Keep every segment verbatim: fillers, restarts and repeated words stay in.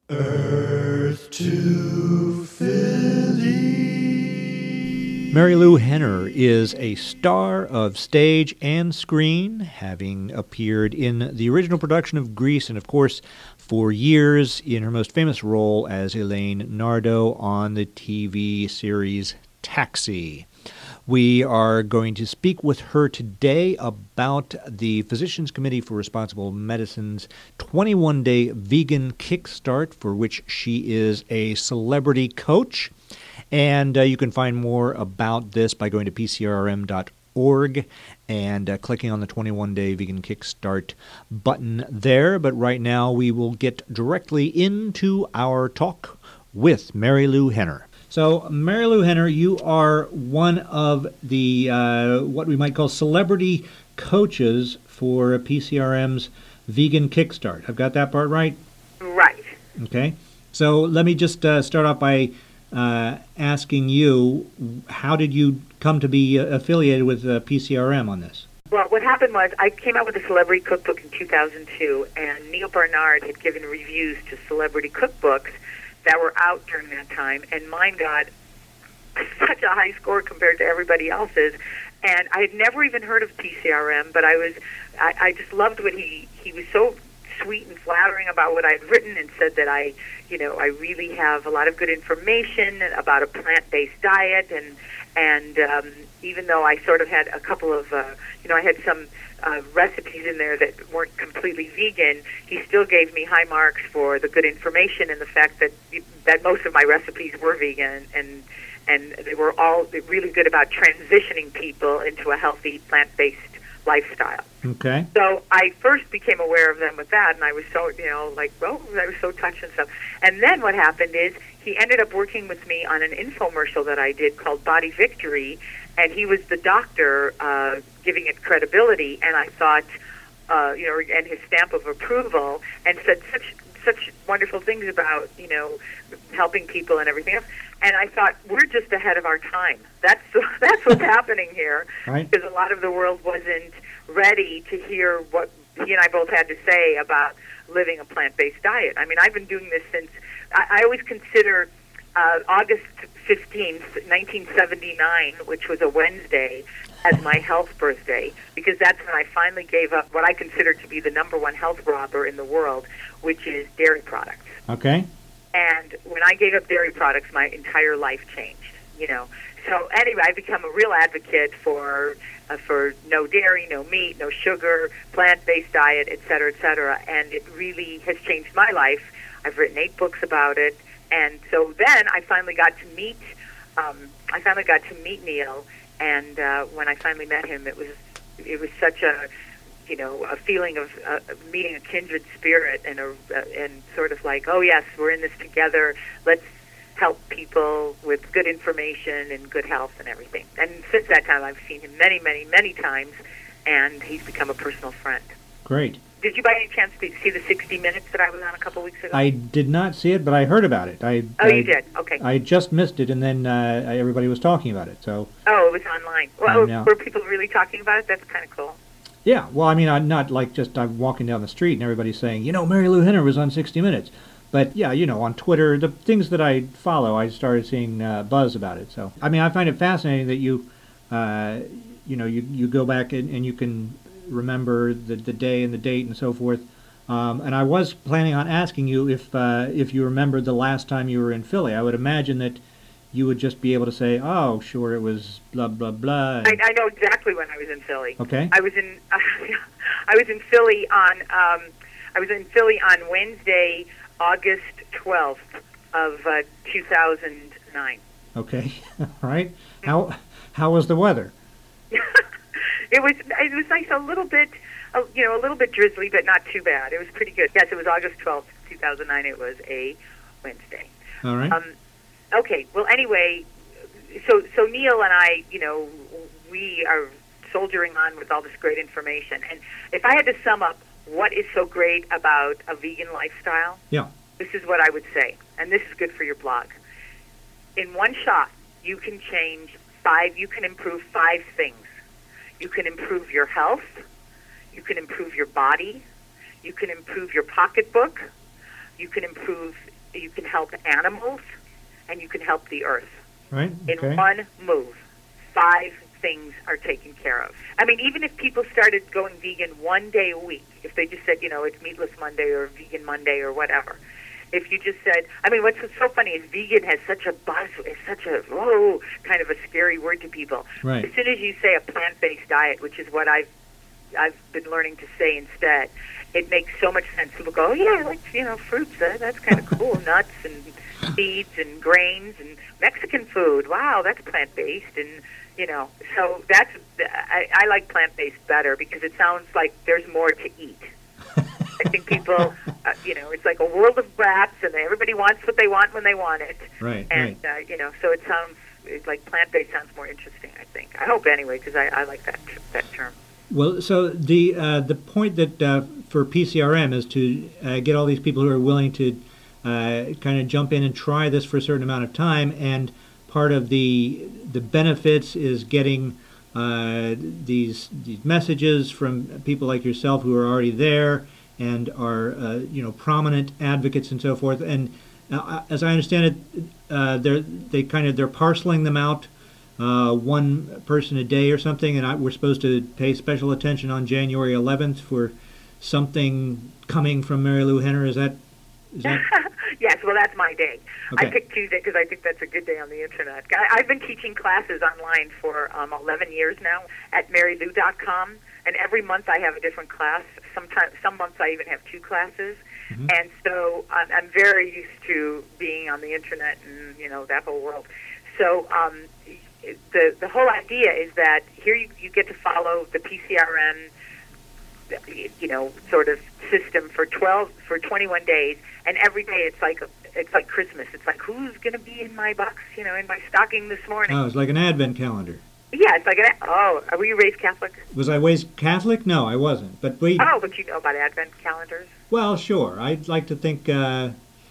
Earth to Philly. Marilu Henner is a star of stage and screen, having appeared in the original production of Grease and, of course, for years in her most famous role as Elaine Nardo on the T V series Taxi. We are going to speak with her today about the Physicians Committee for Responsible Medicine's twenty-one day vegan kickstart, for which she is a celebrity coach. And uh, you can find more about this by going to P C R M dot org and uh, clicking on the twenty-one day vegan kickstart button there. But right now we will get directly into our talk with Marilu Henner. So, Marilu Henner, you are one of the, uh, what we might call celebrity coaches for P C R M's Vegan Kickstart. I've got that part right? Right. Okay. So, let me just uh, start off by uh, asking you, how did you come to be uh, affiliated with uh, P C R M on this? Well, what happened was I came out with a celebrity cookbook in two thousand two, and Neil Barnard had given reviews to celebrity cookbooks that were out during that time, and mine got such a high score compared to everybody else's. And I had never even heard of P C R M, but I was, I, I just loved what he, he was so sweet and flattering about what I'd written, and said that I, you know, I really have a lot of good information about a plant-based diet, and, and um, even though I sort of had a couple of, uh, you know, I had some Uh, recipes in there that weren't completely vegan, he still gave me high marks for the good information and the fact that that most of my recipes were vegan, and and they were all really good about transitioning people into a healthy plant-based lifestyle. Okay. So I first became aware of them with that, and I was so, you know, like, oh, I was so touched and stuff. And then what happened is he ended up working with me on an infomercial that I did called Body Victory, and he was the doctor uh, giving it credibility, and I thought, uh, you know, and his stamp of approval, and said such such wonderful things about, you know, helping people and everything else. And I thought, we're just ahead of our time. That's that's what's happening here, right? Because a lot of the world wasn't ready to hear what he and I both had to say about living a plant-based diet. I mean, I've been doing this since, I, I always consider uh, August fifteenth, nineteen seventy-nine, which was a Wednesday, as my health birthday, because that's when I finally gave up what I consider to be the number one health robber in the world, which is dairy products. Okay. And when I gave up dairy products, my entire life changed, you know. So anyway, I've become a real advocate for uh, for no dairy, no meat, no sugar, plant-based diet, et cetera, et cetera. And it really has changed my life. I've written eight books about it. And so then I finally got to meet, um, I finally got to meet Neil. And uh, when I finally met him, it was it was such a, you know, a feeling of uh, meeting a kindred spirit, and a uh, and sort of like, oh yes, we're in this together. Let's help people with good information and good health and everything. And since that time, I've seen him many, many, many times, and he's become a personal friend. Great. Did you by any chance see the sixty minutes that I was on a couple weeks ago? I did not see it, but I heard about it. I, oh, I, you did? Okay. I just missed it, and then uh, everybody was talking about it. So. Oh, it was online. Well, were people really talking about it? That's kind of cool. Yeah, well, I mean, I'm not like just I'm walking down the street and everybody's saying, you know, Marilu Henner was on sixty minutes. But, yeah, you know, on Twitter, the things that I follow, I started seeing uh, buzz about it. So, I mean, I find it fascinating that you, uh, you know, you, you go back and, and you can remember the, the day and the date and so forth. Um, and I was planning on asking you if uh, if you remembered the last time you were in Philly. I would imagine that you would just be able to say, oh, sure, it was blah, blah, blah. I, I know exactly when I was in Philly. Okay. I was in uh, I was in Philly on um, I was in Philly on Wednesday, August twelfth of uh, two thousand nine. Okay. All right. How how was the weather? It was it was nice, a little bit, uh, you know, a little bit drizzly, but not too bad. It was pretty good. Yes, it was August twelfth, two thousand nine. It was a Wednesday. All right. Um, okay. Well, anyway, so so Neil and I, you know, we are soldiering on with all this great information. And if I had to sum up what is so great about a vegan lifestyle, yeah, this is what I would say, and this is good for your blog. In one shot, you can change five, you can improve five things. You can improve your health, you can improve your body, you can improve your pocketbook, you can improve, you can help animals, and you can help the earth. Right. Okay. In one move, five things are taken care of. I mean, even if people started going vegan one day a week, if they just said, you know, it's Meatless Monday or Vegan Monday or whatever, if you just said, I mean, what's so funny is vegan has such a buzz, it's such a, whoa, kind of a scary word to people. Right. As soon as you say a plant-based diet, which is what I've, I've been learning to say instead, it makes so much sense. People go, oh, yeah, I like, you know, fruits, uh, that's kind of cool, nuts and seeds and grains and Mexican food, wow, that's plant-based, and, you know, so that's, I, I like plant-based better because it sounds like there's more to eat. I think people, uh, you know, it's like a world of brats, and everybody wants what they want when they want it. Right, and, right. uh, you know, so it sounds, it's like plant-based sounds more interesting, I think. I hope anyway, because I, I like that that term. Well, so the uh, the point that uh, for P C R M is to uh, get all these people who are willing to uh, kind of jump in and try this for a certain amount of time, and part of the the benefits is getting uh, these these messages from people like yourself who are already there and are uh, you know prominent advocates and so forth. And uh, as I understand it, uh, they're they kind of they're parceling them out. Uh, one person a day or something, and I, we're supposed to pay special attention on January eleventh for something coming from Mary Lou Henner. Is that? Is that? Yes, well, that's my day. Okay. I picked Tuesday because I think that's a good day on the internet. I, I've been teaching classes online for um, eleven years now at mary lou dot com, and every month I have a different class. Sometimes, some months I even have two classes. Mm-hmm. And so I'm, I'm very used to being on the internet and you know that whole world. So. Um, The the whole idea is that here you, you get to follow the P C R M, you know, sort of system for twelve for twenty-one days, and every day it's like it's like Christmas. It's like who's going to be in my box, you know, in my stocking this morning? Oh, it's like an Advent calendar. Yeah, it's like an oh, were you raised Catholic? Was I raised Catholic? No, I wasn't. But we. Oh, but you know about Advent calendars? Well, sure. I'd like to think. Uh,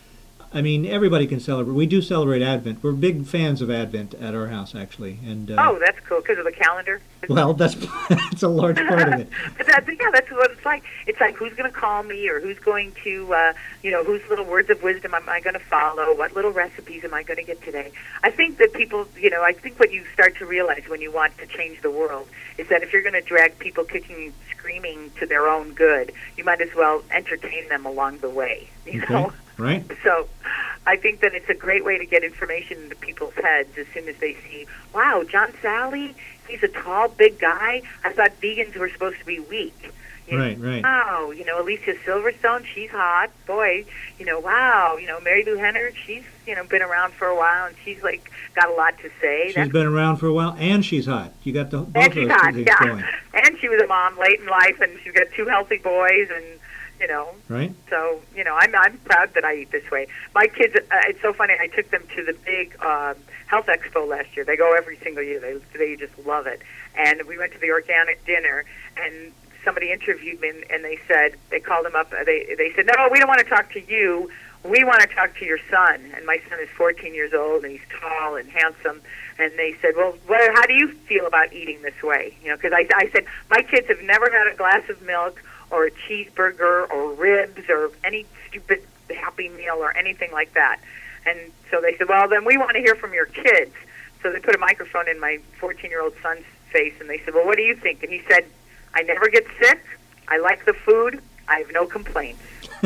I mean, everybody can celebrate. We do celebrate Advent. We're big fans of Advent at our house, actually. And uh, oh, that's cool because of the calendar. Well, that's that's a large part of it. But that's, yeah, that's what it's like. It's like who's going to call me, or who's going to, uh, you know, whose little words of wisdom am I going to follow? What little recipes am I going to get today? I think that people, you know, I think what you start to realize when you want to change the world is that if you're going to drag people kicking and screaming to their own good, you might as well entertain them along the way. You okay. know. Right. So I think that it's a great way to get information into people's heads as soon as they see, wow, John Sally, he's a tall, big guy. I thought vegans were supposed to be weak. You right, know, right. Wow, you know, Alicia Silverstone, she's hot. Boy, you know, wow, you know, Mary Lou Henner, she's, you know, been around for a while, and she's, like, got a lot to say. She's That's, been around for a while, and she's hot. You got the both and of she's those hot, things yeah. going. And she was a mom late in life, and she's got two healthy boys, and you know. Right. So, you know, I'm I'm proud that I eat this way. My kids, uh, it's so funny, I took them to the big um, health expo last year. They go every single year. They they just love it. And we went to the organic dinner, and somebody interviewed me, and, and they said, they called them up, they they said, no, we don't want to talk to you. We want to talk to your son. And my son is fourteen years old, and he's tall and handsome. And they said, well, what, how do you feel about eating this way? You know, because I, I said, my kids have never had a glass of milk or a cheeseburger or ribs or any stupid Happy Meal or anything like that. And so they said, well, then we want to hear from your kids. So they put a microphone in my fourteen-year-old son's face, and they said, well, what do you think? And he said, I never get sick. I like the food. I have no complaints,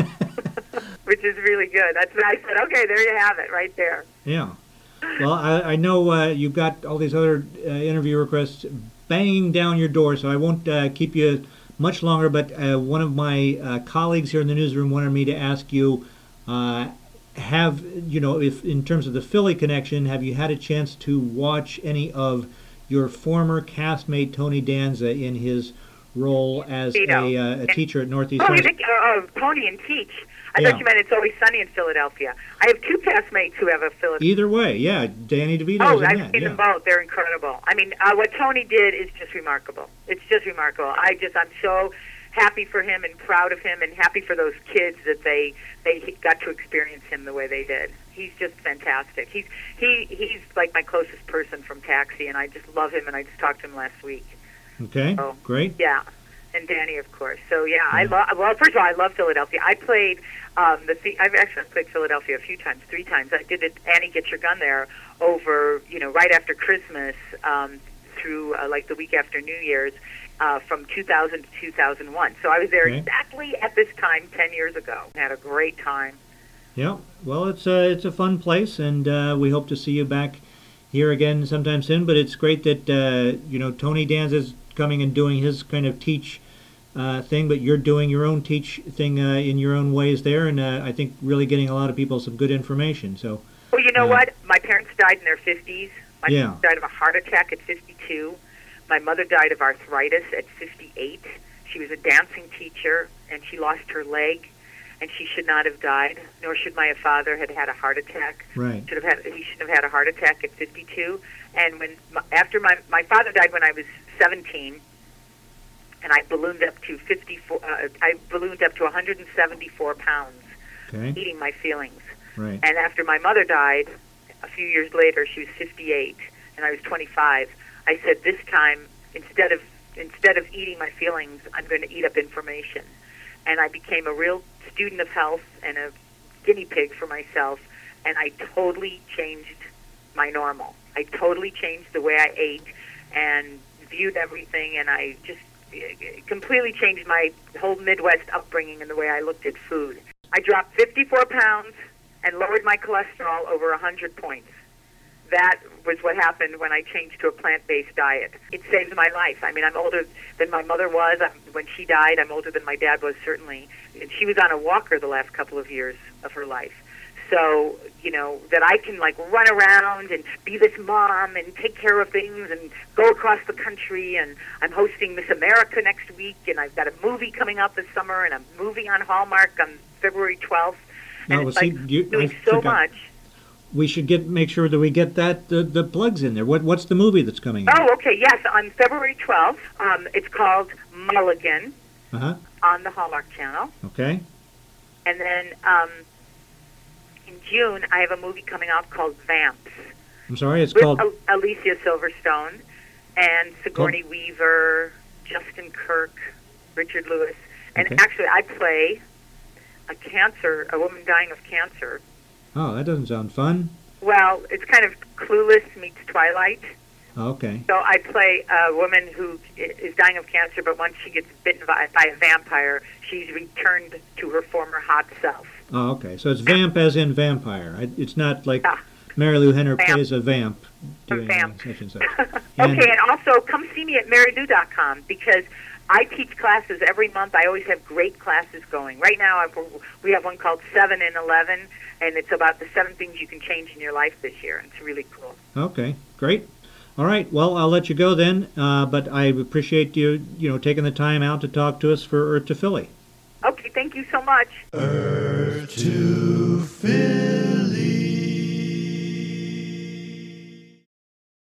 which is really good. That's what I said. Okay, there you have it right there. Yeah. Well, I, I know uh, you've got all these other uh, interview requests banging down your door, so I won't uh, keep you much longer, but uh, one of my uh, colleagues here in the newsroom wanted me to ask you, uh, have, you know, if in terms of the Philly connection, have you had a chance to watch any of your former castmate Tony Danza in his role as a, uh, a teacher at Northeast? Oh, you think, uh, uh, Tony and Teach. I yeah. thought you meant It's Always Sunny in Philadelphia. I have two castmates who have a Philadelphia. Either way, yeah. Danny DeVito's Oh, in I've that. seen yeah. them both. They're incredible. I mean, uh, what Tony did is just remarkable. It's just remarkable. I just, I'm so happy for him and proud of him and happy for those kids that they they got to experience him the way they did. He's just fantastic. He's he he's like my closest person from Taxi, and I just love him, and I just talked to him last week. Okay, so, great. Yeah. And Danny, of course. So yeah, I love. Well, first of all, I love Philadelphia. I played um, the. The I've actually played Philadelphia a few times, three times. I did it. Annie, Get Your Gun there over, you know, right after Christmas um, through uh, like the week after New Year's, uh, from two thousand to two thousand one. So I was there Okay. exactly at this time ten years ago. Had a great time. Yeah, well, it's a, it's a fun place, and uh, we hope to see you back here again sometime soon. But it's great that, uh, you know, Tony Danza's coming and doing his kind of teach uh, thing, but you're doing your own teach thing uh, in your own ways there, and uh, I think really getting a lot of people some good information. So, Well, you know uh, what? My parents died in their fifties. My Yeah. parents died of a heart attack at fifty-two. My mother died of arthritis at fifty-eight. She was a dancing teacher, and she lost her leg, and she should not have died, nor should my father had had a heart attack. right, Should have had, he shouldn't have had a heart attack at fifty-two. And when after my my father died when I was seventeen, and I ballooned up to fifty-four. Uh, I ballooned up to one hundred seventy-four pounds, okay, eating my feelings. right, And after my mother died, a few years later, she was fifty-eight, and I was twenty-five. I said, this time, instead of instead of eating my feelings, I'm going to eat up information. And I became a real student of health and a guinea pig for myself, and I totally changed my normal. I totally changed the way I ate and viewed everything, and I just uh, completely changed my whole Midwest upbringing and the way I looked at food. I dropped fifty-four pounds and lowered my cholesterol over one hundred points. That was what happened when I changed to a plant-based diet. It saved my life. I mean, I'm older than my mother was. I'm, when she died, I'm older than my dad was, certainly. And she was on a walker the last couple of years of her life. So, you know, that I can, like, run around and be this mom and take care of things and go across the country. And I'm hosting Miss America next week, and I've got a movie coming out this summer, and a movie on Hallmark on February twelfth. And No, it's well, see, like you- doing I so forgot. much. we should get make sure that we get that the, the plugs in there. What what's the movie that's coming out? Oh, okay, yes, on February twelfth. Um, it's called Mulligan Uh huh. on the Hallmark Channel. Okay. And then um, in June, I have a movie coming out called Vamps I'm sorry. It's with called. Al- Alicia Silverstone and Sigourney Weaver, Justin Kirk, Richard Lewis. And Okay. actually, I play a cancer, a woman dying of cancer. Oh, that doesn't sound fun. Well, it's kind of Clueless meets Twilight. Oh, okay. So I play a woman who i- is dying of cancer, but once she gets bitten by, by a vampire, she's returned to her former hot self. Oh, okay. So it's vamp as in vampire. I, it's not like Yeah. Mary Lou Henner Vamp. plays a vamp. A doing vamp. Such and such. And- Okay, and also come see me at mary lou dot com because I teach classes every month. I always have great classes going. Right now, I've, we have one called seven in eleven, and it's about the seven things you can change in your life this year. It's really cool. Okay, great. All right. Well, I'll let you go then. Uh, but I appreciate you, you know, taking the time out to talk to us for Earth to Philly. Okay, thank you so much. Earth to Philly.